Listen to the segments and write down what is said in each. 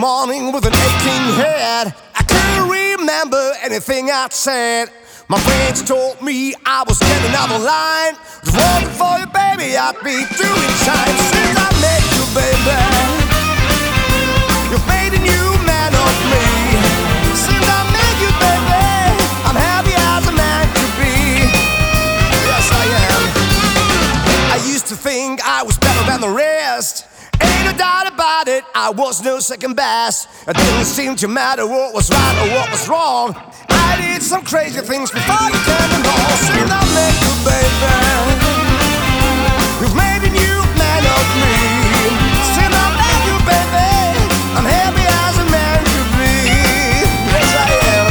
morning with an aching head. I couldn't remember anything I'd said. My friends told me I was getting out of line. Was walking for you, baby, I'd be doing time. Since I met you, baby, you've made a new man of me. Since I met you, baby, I'm happy as a man could be. Yes, I am. I used to think I was better than the rest. Ain't no doubt about it, I was no second best. It didn't seem to matter what was right or what was wrong. I did some crazy things before you came along. Since I met you, baby, you've made a new man of me. Since I met you, baby, I'm happy as a man could be. Yes, I am.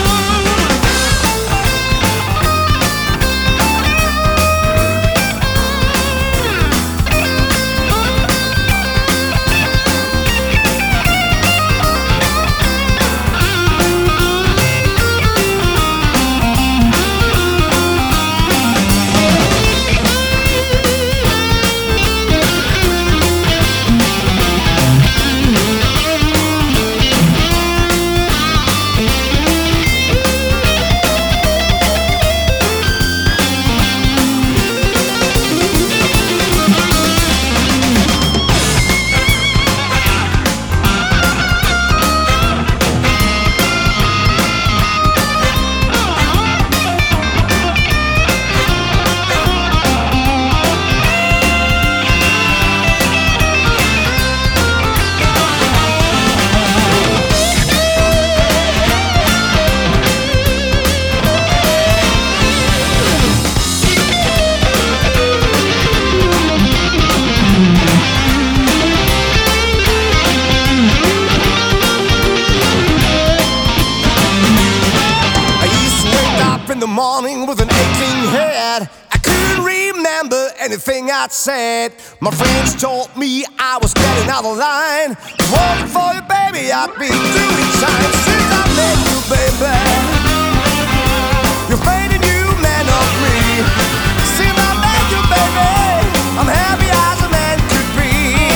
In the morning with an aching head, I couldn't remember anything I'd said. My friends told me I was getting out of line. Walking for you, baby, I'd be doing time. Since I met you, baby, you've made a new man of me. Since I met you, baby, I'm happy as a man could be.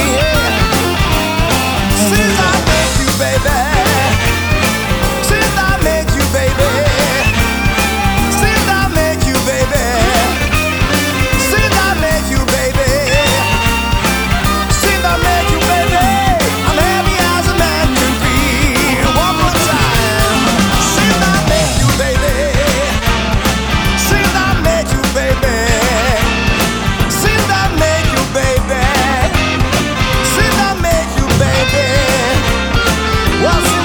Since I met you, baby, since I met you, baby, well,